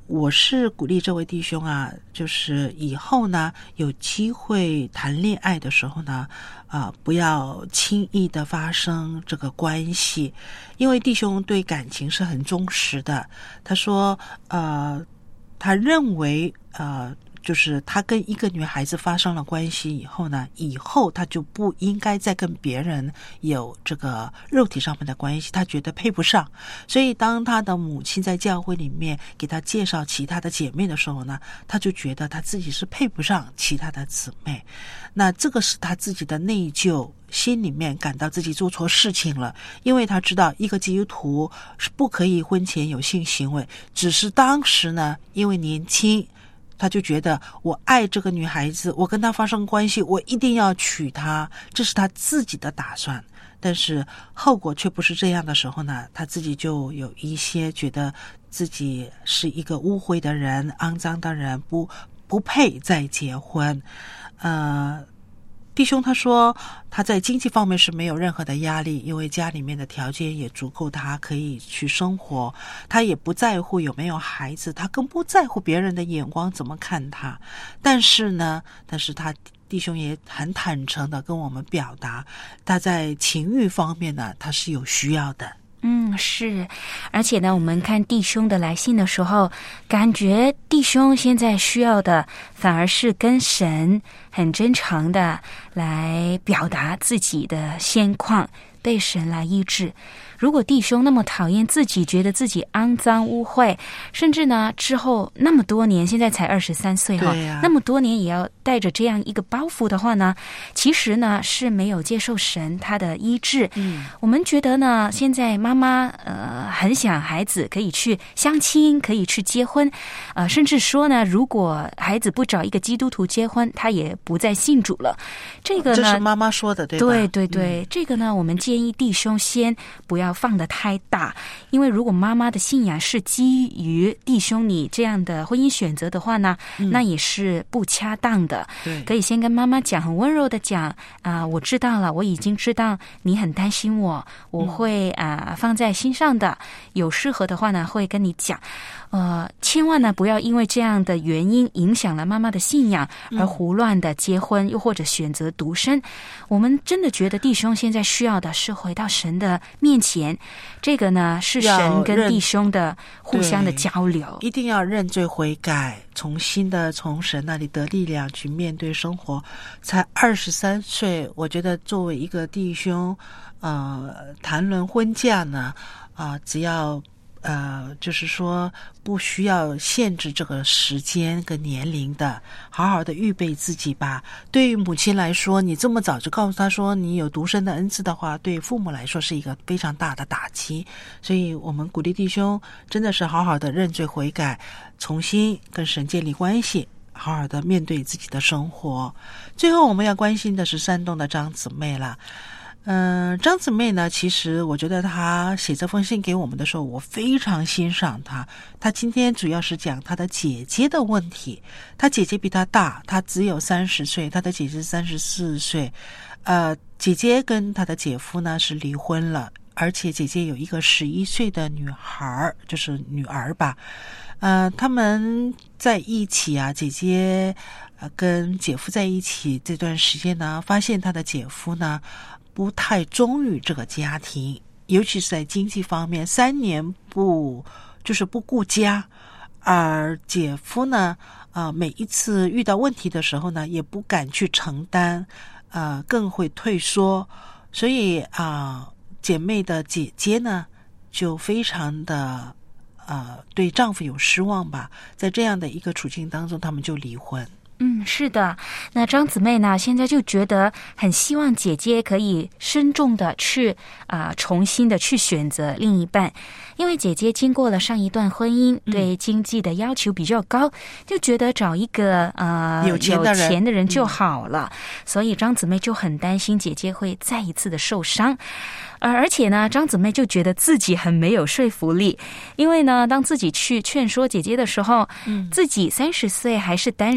我是鼓励这位弟兄啊，就是以后呢有机会谈恋爱的时候呢，不要轻易的发生这个关系，因为弟兄对感情是很忠实的。他说，他认为就是他跟一个女孩子发生了关系以后呢，以后他就不应该再跟别人有这个肉体上面的关系，他觉得配不上。所以当他的母亲在教会里面给他介绍其他的姐妹的时候呢，他就觉得他自己是配不上其他的姊妹。那这个是他自己的内疚，心里面感到自己做错事情了，因为他知道一个基督徒是不可以婚前有性行为，只是当时呢因为年轻，他就觉得我爱这个女孩子，我跟她发生关系，我一定要娶她，这是他自己的打算。但是后果却不是这样的时候呢，他自己就有一些觉得自己是一个污秽的人，肮脏的人，不配再结婚。弟兄他说他在经济方面是没有任何的压力，因为家里面的条件也足够他可以去生活，他也不在乎有没有孩子，他更不在乎别人的眼光怎么看他。但是他弟兄也很坦诚的跟我们表达，他在情欲方面呢他是有需要的。 是，而且呢，我们看弟兄的来信的时候，感觉弟兄现在需要的反而是跟神很真诚的来表达自己的现况，被神来医治。如果弟兄那么讨厌自己，觉得自己肮脏污秽，甚至呢之后那么多年，现在才23岁哈，那么多年也要带着这样一个包袱的话呢，其实呢是没有接受神他的医治。我们觉得呢，现在妈妈很想孩子可以去相亲，可以去结婚，甚至说呢，如果孩子不找一个基督徒结婚，他也不再信主了。这个呢，这是妈妈说的，对吧？ 对，这个呢，我们建议弟兄先不要放得太大，因为如果妈妈的信仰是基于弟兄你这样的婚姻选择的话呢，那也是不恰当的。可以先跟妈妈讲，很温柔的讲我知道了，我已经知道你很担心我会放在心上的，有适合的话呢会跟你讲。千万呢不要因为这样的原因影响了妈妈的信仰而胡乱的结婚，又或者选择独身。我们真的觉得弟兄现在需要的是回到神的面前，这个呢是神跟弟兄的互相的交流， 一定要认罪悔改，重新的从神那里得力量去面对生活。才23岁，我觉得作为一个弟兄谈论婚嫁呢只要就是说不需要限制这个时间跟年龄的，好好的预备自己吧。对于母亲来说，你这么早就告诉她说你有独身的恩赐的话，对父母来说是一个非常大的打击。所以我们鼓励弟兄真的是好好的认罪悔改，重新跟神建立关系，好好的面对自己的生活。最后我们要关心的是山东的张姊妹了。张姊妹呢，其实我觉得她写这封信给我们的时候，我非常欣赏她。她今天主要是讲她的姐姐的问题。她姐姐比她大，她只有30岁，她的姐姐34岁。姐姐跟她的姐夫呢是离婚了，而且姐姐有一个11岁的女孩，就是女儿吧。他们在一起姐姐跟姐夫在一起这段时间呢，发现她的姐夫呢不太忠于这个家庭，尤其是在经济方面，3年不顾家，而姐夫呢每一次遇到问题的时候呢也不敢去承担，更会退缩。所以姐妹的姐姐呢就非常的对丈夫有失望吧，在这样的一个处境当中，他们就离婚。 是的。那张姊妹呢，现在就觉得很希望姐姐可以慎重的去重新的去选择另一半，因为姐姐经过了上一段婚姻，对经济的要求比较高，就觉得找一个有钱的人就好了。所以张姊妹就很担心姐姐会再一次的受伤。而且呢，张姊妹就觉得自己很没有说服力，因为呢，当自己去劝说姐姐的时候，自己30岁还是单身这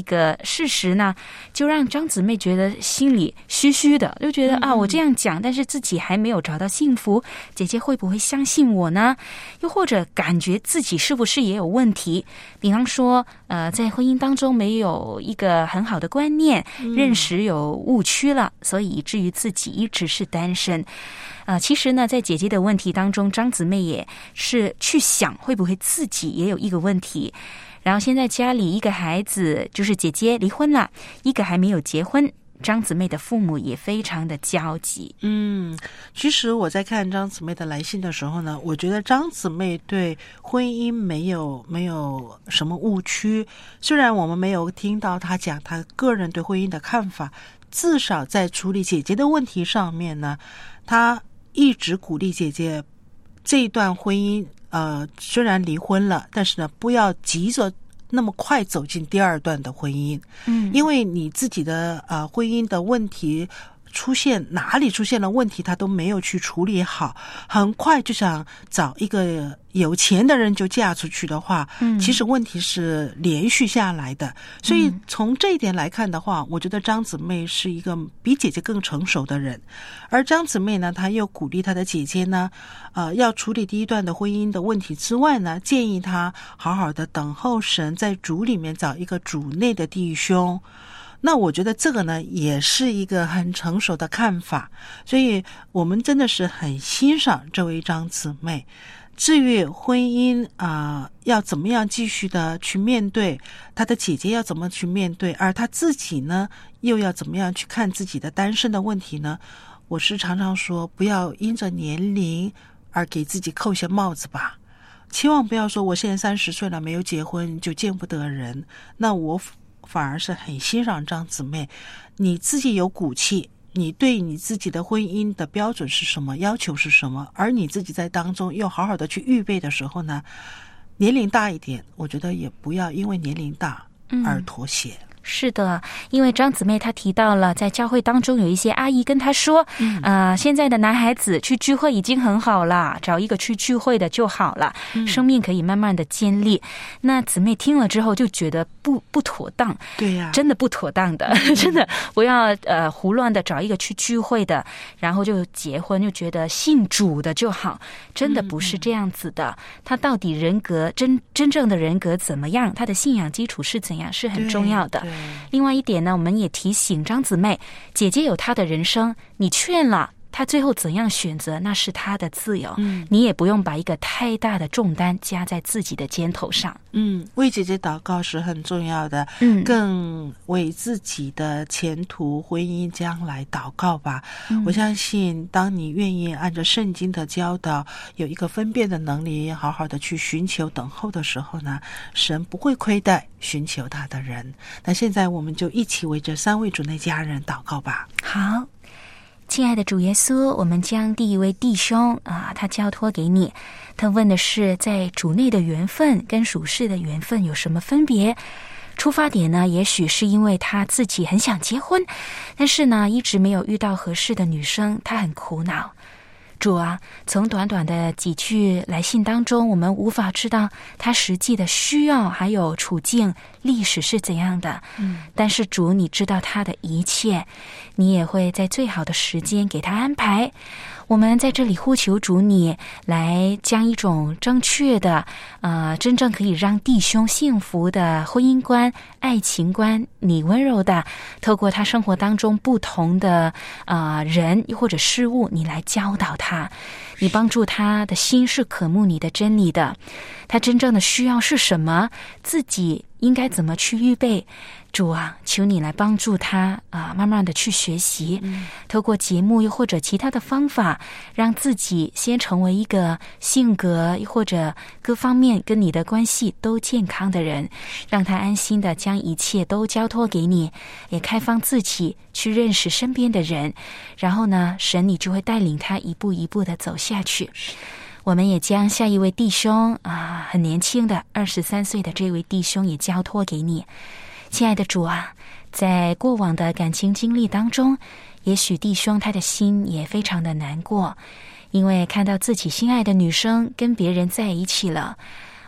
个事实呢，就让张姊妹觉得心里虚虚的，就觉得我这样讲，但是自己还没有找到幸福，姐姐会不会相信我呢？又或者感觉自己是不是也有问题？比方说在婚姻当中没有一个很好的观念，认识有误区了，所以以至于自己一直是单身。其实呢，在姐姐的问题当中，张姊妹也是去想会不会自己也有一个问题。然后现在家里一个孩子，就是姐姐离婚了，一个还没有结婚，张姊妹的父母也非常的焦急。 其实我在看张姊妹的来信的时候呢，我觉得张姊妹对婚姻没有什么误区。虽然我们没有听到她讲她个人对婚姻的看法，至少在处理姐姐的问题上面呢，她一直鼓励姐姐这一段婚姻虽然离婚了，但是呢，不要急着那么快走进第二段的婚姻。因为你自己的婚姻的问题哪里出现了问题，他都没有去处理好，很快就想找一个有钱的人就嫁出去的话，其实问题是连续下来的。所以从这一点来看的话，我觉得张姊妹是一个比姐姐更成熟的人。而张姊妹呢，她又鼓励她的姐姐呢，要处理第一段的婚姻的问题之外呢，建议她好好的等候神，在主里面找一个主内的弟兄。那我觉得这个呢，也是一个很成熟的看法，所以我们真的是很欣赏这位张姊妹。至于婚姻要怎么样继续的去面对，她的姐姐要怎么去面对，而她自己呢，又要怎么样去看自己的单身的问题呢？我是常常说，不要因着年龄而给自己扣下帽子吧。千万不要说我现在30岁了，没有结婚就见不得人。那我反而是很欣赏张姊妹，你自己有骨气，你对你自己的婚姻的标准是什么，要求是什么，而你自己在当中又好好的去预备的时候呢，年龄大一点，我觉得也不要因为年龄大而妥协。 是的，因为张姊妹她提到了，在教会当中有一些阿姨跟她说，现在的男孩子去聚会已经很好了，找一个去聚会的就好了，生命可以慢慢的建立。那姊妹听了之后就觉得不妥当， 对呀， 真的不妥当的，真的不要胡乱的找一个去聚会的，然后就结婚，就觉得信主的就好，真的不是这样子的。他到底人格真正的人格怎么样，他的信仰基础是怎样，是很重要的。另外一点呢，我们也提醒张姊妹，姐姐有她的人生，你劝了她，最后怎样选择那是她的自由，你也不用把一个太大的重担加在自己的肩头上。 为姐姐祷告是很重要的，更为自己的前途婚姻将来祷告吧。我相信当你愿意按照圣经的教导，有一个分辨的能力，好好的去寻求等候的时候呢，神不会亏待寻求他的人。那现在我们就一起为这3位主内家人祷告吧。 好，亲爱的主耶稣，我们将第一位弟兄他交托给你。他问的是，在主内的缘分跟属世的缘分有什么分别？出发点呢，也许是因为他自己很想结婚，但是呢，一直没有遇到合适的女生，他很苦恼。主啊，从短短的几句来信当中，我们无法知道他实际的需要还有处境历史是怎样的。但是主，你知道他的一切，你也会在最好的时间给他安排。我们在这里呼求主，你来将一种正确的真正可以让弟兄幸福的婚姻观、爱情观，你温柔的透过他生活当中不同的人或者事物，你来教导他，你帮助他的心是渴慕你的真理的，他真正的需要是什么，自己应该怎么去预备。主啊，求你来帮助他慢慢的去学习，透过节目又或者其他的方法，让自己先成为一个性格或者各方面跟你的关系都健康的人，让他安心的将一切都交托给你，也开放自己去认识身边的人，然后呢，神你就会带领他一步一步的走下去。我们也将下一位弟兄很年轻的23岁的这位弟兄也交托给你。亲爱的主啊，在过往的感情经历当中，也许弟兄他的心也非常的难过，因为看到自己心爱的女生跟别人在一起了。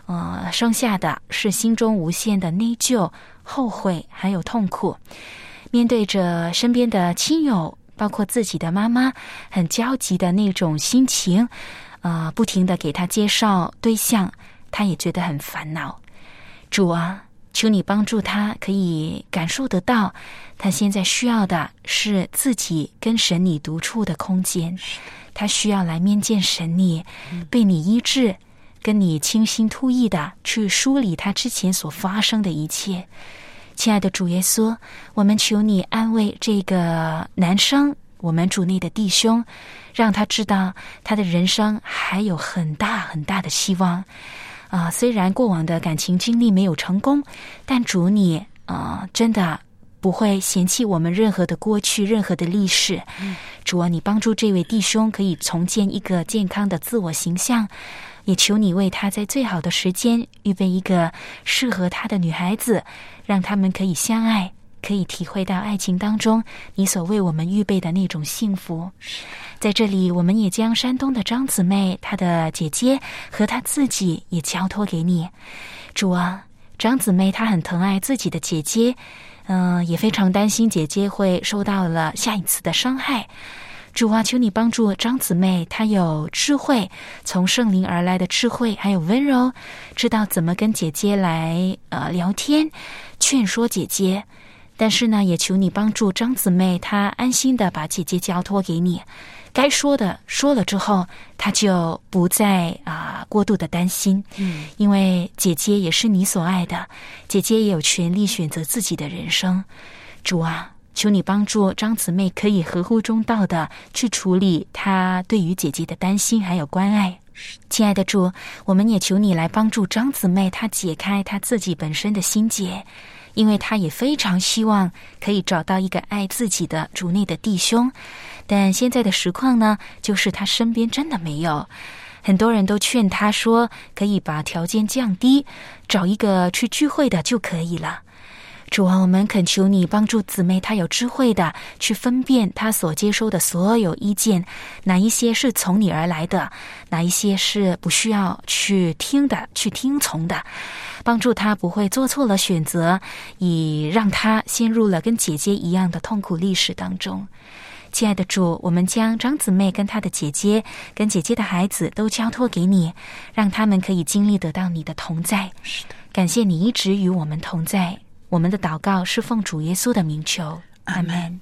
剩下的是心中无限的内疚、后悔还有痛苦。面对着身边的亲友，包括自己的妈妈，很焦急的那种心情，不停的给他介绍对象，他也觉得很烦恼。主啊，求你帮助他可以感受得到，他现在需要的是自己跟神你独处的空间，他需要来面见神你，被你医治，跟你倾心吐意的去梳理他之前所发生的一切。亲爱的主耶稣，我们求你安慰这个男生，我们主内的弟兄，让他知道他的人生还有很大很大的希望。虽然过往的感情经历没有成功，但主你真的不会嫌弃我们任何的过去，任何的历史。主啊，你帮助这位弟兄可以重建一个健康的自我形象，也求你为他在最好的时间预备一个适合他的女孩子，让他们可以相爱，可以体会到爱情当中你所为我们预备的那种幸福。在这里，我们也将山东的张姊妹，她的姐姐和她自己也交托给你。主啊，张姊妹她很疼爱自己的姐姐，也非常担心姐姐会受到了下一次的伤害。主啊，求你帮助张姊妹，她有智慧，从圣灵而来的智慧还有温柔，知道怎么跟姐姐来聊天，劝说姐姐。但是呢，也求你帮助张姊妹，她安心的把姐姐交托给你，该说的说了之后，她就不再过度的担心。因为姐姐也是你所爱的，姐姐也有权利选择自己的人生。主啊，求你帮助张姊妹可以合乎中道的去处理她对于姐姐的担心还有关爱。亲爱的主，我们也求你来帮助张姊妹，她解开她自己本身的心结，因为她也非常希望可以找到一个爱自己的主内的弟兄，但现在的实况呢，就是她身边真的没有。很多人都劝她说，可以把条件降低，找一个去聚会的就可以了。主啊，我们恳求你帮助姊妹她有智慧的去分辨她所接收的所有意见，哪一些是从你而来的，哪一些是不需要去听的，去听从的，帮助她不会做错了选择，以让她陷入了跟姐姐一样的痛苦历史当中。亲爱的主，我们将张姊妹跟她的姐姐跟姐姐的孩子都交托给你，让他们可以经历得到你的同在。感谢你一直与我们同在，我们的祷告是奉主耶稣的名求，阿们。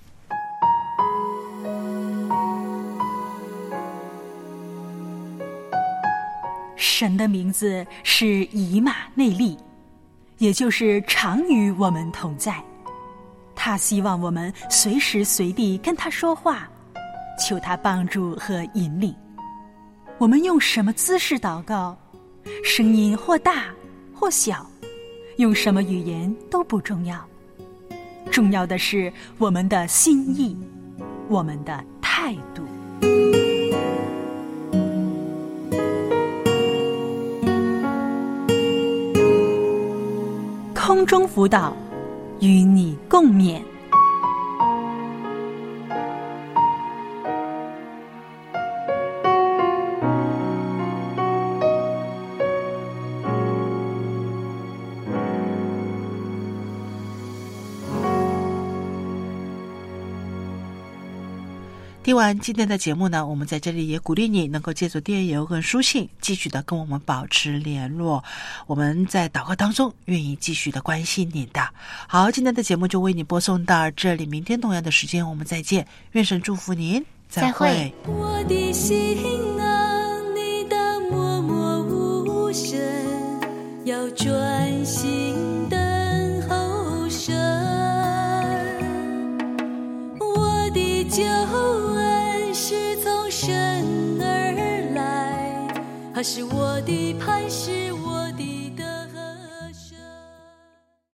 神的名字是以马内利，也就是常与我们同在。他希望我们随时随地跟他说话，求他帮助和引领。我们用什么姿势祷告，声音或大或小，用什么语言都不重要，重要的是我们的心意，我们的态度。空中辅导，与你共勉。 听完今天的节目呢，我们在这里也鼓励你能够借助电邮跟书信继续的跟我们保持联络，我们在祷告当中愿意继续的关心你的。好，今天的节目就为你播送到这里，明天同样的时间我们再见，愿神祝福您，再会。 我的心啊，你当默默无声，要专心等候神。我的救恩是从神而来，他是我的磐石。